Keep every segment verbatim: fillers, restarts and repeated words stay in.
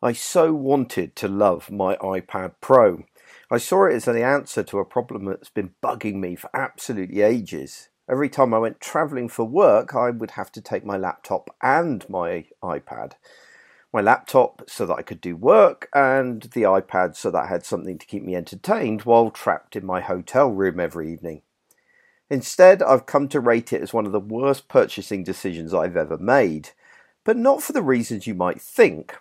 I so wanted to love my iPad Pro. I saw it as the answer to a problem that's been bugging me for absolutely ages. Every time I went travelling for work, I would have to take my laptop and my iPad. My laptop so that I could do work, and the iPad so that I had something to keep me entertained while trapped in my hotel room every evening. Instead, I've come to rate it as one of the worst purchasing decisions I've ever made, but not for the reasons you might think.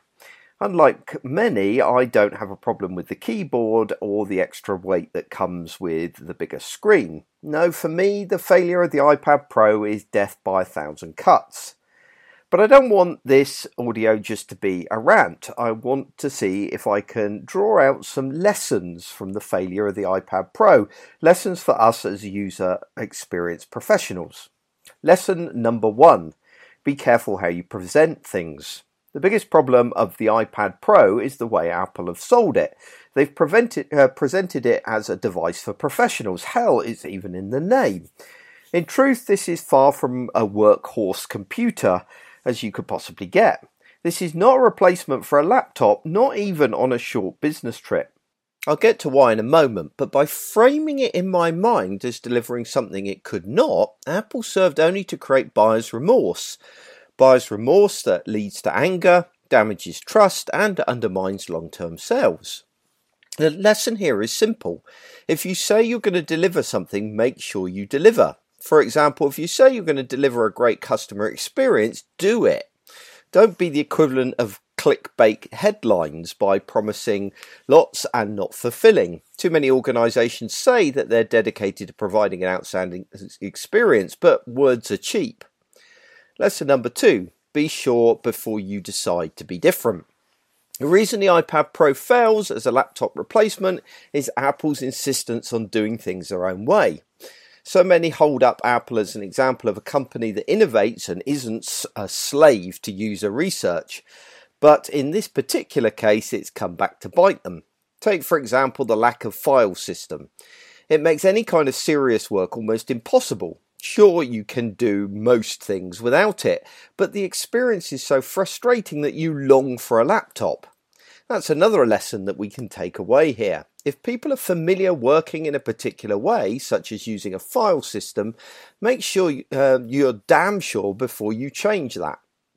Unlike many, I don't have a problem with the keyboard or the extra weight that comes with the bigger screen. No, for me, the failure of the iPad Pro is death by a thousand cuts. But I don't want this audio just to be a rant. I want to see if I can draw out some lessons from the failure of the iPad Pro. Lessons for us as user experience professionals. Lesson number one, be careful how you present things. The biggest problem of the iPad Pro is the way Apple have sold it. They've prevented, uh, presented it as a device for professionals. Hell, it's even in the name. In truth, this is far from a workhorse computer as you could possibly get. This is not a replacement for a laptop, not even on a short business trip. I'll get to why in a moment, but by framing it in my mind as delivering something it could not, Apple served only to create buyer's remorse. Buyer's remorse that leads to anger, damages trust, and undermines long-term sales. The lesson here is simple. If you say you're going to deliver something, make sure you deliver. For example, if you say you're going to deliver a great customer experience, do it. Don't be the equivalent of clickbait headlines by promising lots and not fulfilling. Too many organisations say that they're dedicated to providing an outstanding experience, but words are cheap. Lesson number two, be sure before you decide to be different. The reason the iPad Pro fails as a laptop replacement is Apple's insistence on doing things their own way. So many hold up Apple as an example of a company that innovates and isn't a slave to user research. But in this particular case, it's come back to bite them. Take, for example, the lack of file system. It makes any kind of serious work almost impossible. Sure, you can do most things without it, but the experience is so frustrating that you long for a laptop. That's another lesson that we can take away here. If people are familiar working in a particular way, such as using a file system, make sure uh, you're damn sure before you change that.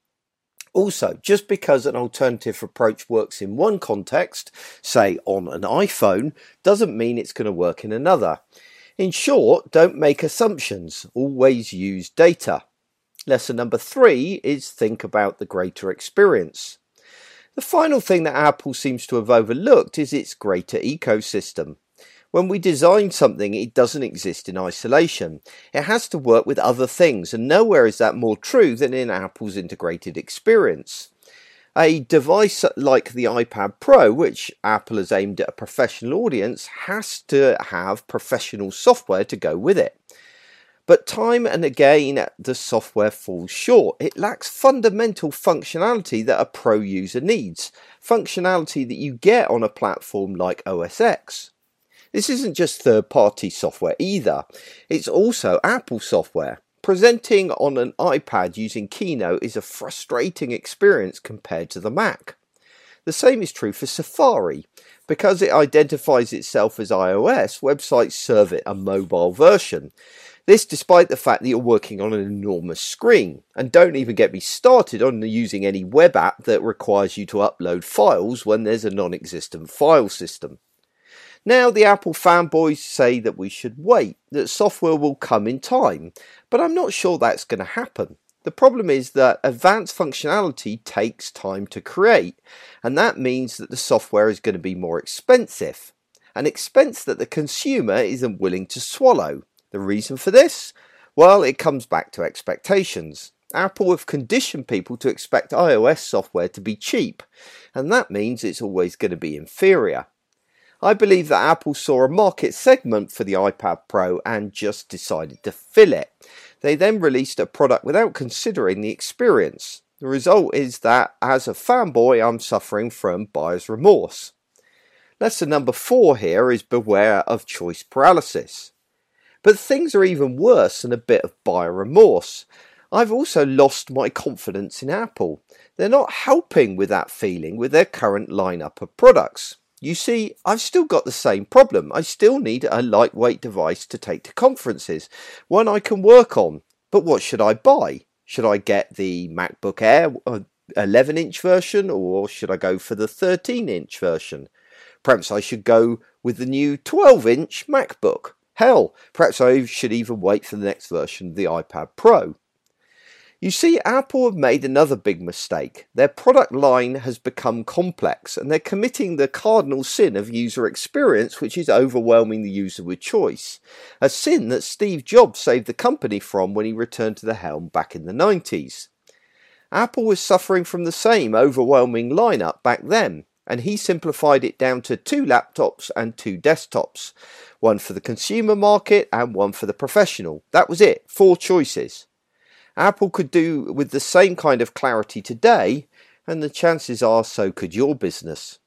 Also, just because an alternative approach works in one context, say on an iPhone, doesn't mean it's going to work in another. In short, don't make assumptions, always use data. Lesson number three is think about the greater experience. The final thing that Apple seems to have overlooked is its greater ecosystem. When we design something, it doesn't exist in isolation. It has to work with other things, and nowhere is that more true than in Apple's integrated experience. A device like the iPad Pro, which Apple has aimed at a professional audience, has to have professional software to go with it. But time and again, the software falls short. It lacks fundamental functionality that a pro user needs, functionality that you get on a platform like O S X. This isn't just third-party software either. It's also Apple software. Presenting on an iPad using Keynote is a frustrating experience compared to the Mac. The same is true for Safari. Because it identifies itself as iOS, websites serve it a mobile version. This despite the fact that you're working on an enormous screen. And don't even get me started on using any web app that requires you to upload files when there's a non-existent file system. Now, the Apple fanboys say that we should wait, that software will come in time, but I'm not sure that's going to happen. The problem is that advanced functionality takes time to create, and that means that the software is going to be more expensive, an expense that the consumer isn't willing to swallow. The reason for this? Well, it comes back to expectations. Apple have conditioned people to expect iOS software to be cheap, and that means it's always going to be inferior. I believe that Apple saw a market segment for the iPad Pro and just decided to fill it. They then released a product without considering the experience. The result is that, as a fanboy, I'm suffering from buyer's remorse. Lesson number four here is beware of choice paralysis. But things are even worse than a bit of buyer remorse. I've also lost my confidence in Apple. they're not helping with that feeling with their current lineup of products. You see, I've still got the same problem. I still need a lightweight device to take to conferences, one I can work on. But what should I buy? Should I get the MacBook Air eleven inch version, or should I go for the thirteen inch version? Perhaps I should go with the new twelve inch MacBook. Hell, perhaps I should even wait for the next version of the iPad Pro. You see, Apple have made another big mistake. Their product line has become complex, and they're committing the cardinal sin of user experience, which is overwhelming the user with choice. A sin that Steve Jobs saved the company from when he returned to the helm back in the nineties. Apple was suffering from the same overwhelming lineup back then, and he simplified it down to two laptops and two desktops. One for the consumer market and one for the professional. That was it, four choices. Apple could do with the same kind of clarity today, and the chances are so could your business.